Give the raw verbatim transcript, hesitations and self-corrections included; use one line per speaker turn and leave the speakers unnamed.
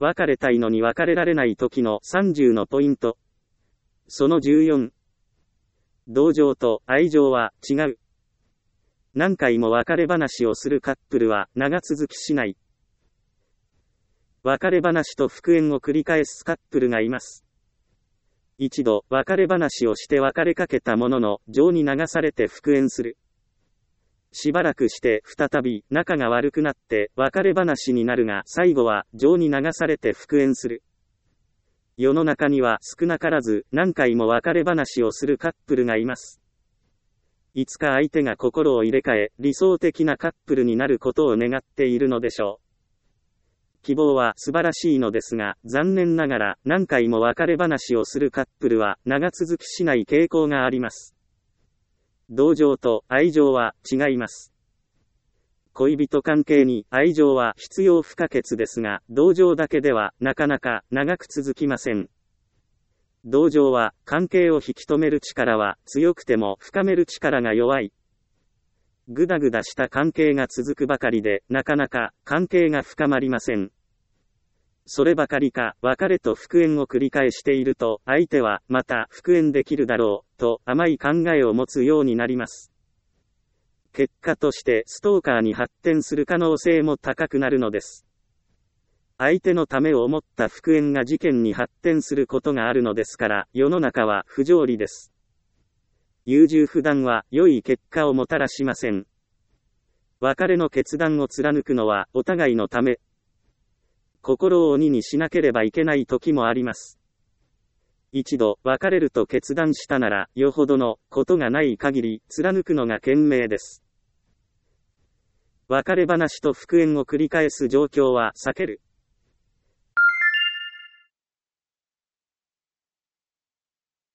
別れたいのに別れられない時のさんじゅうのポイント。そのじゅうよん。同情と愛情は違う。何回も別れ話をするカップルは長続きしない。別れ話と復縁を繰り返すカップルがいます。一度別れ話をして別れかけたものの情に流されて復縁する。しばらくして再び仲が悪くなって別れ話になるが最後は情に流されて復縁する。世の中には少なからず何回も別れ話をするカップルがいます。いつか相手が心を入れ替え理想的なカップルになることを願っているのでしょう。希望は素晴らしいのですが、残念ながら何回も別れ話をするカップルは長続きしない傾向があります。同情と愛情は違います。恋人関係に愛情は必要不可欠ですが、同情だけではなかなか長く続きません。同情は関係を引き止める力は強くても深める力が弱い。ぐだぐだした関係が続くばかりでなかなか関係が深まりません。そればかりか別れと復縁を繰り返していると相手はまた復縁できるだろうと甘い考えを持つようになります。結果としてストーカーに発展する可能性も高くなるのです。相手のためを思った復縁が事件に発展することがあるのですから世の中は不条理です。優柔不断は良い結果をもたらしません。別れの決断を貫くのはお互いのため。心を鬼にしなければいけない時もあります。一度別れると決断したならよほどのことがない限り貫くのが賢明です。別れ話と復縁を繰り返す状況は避ける。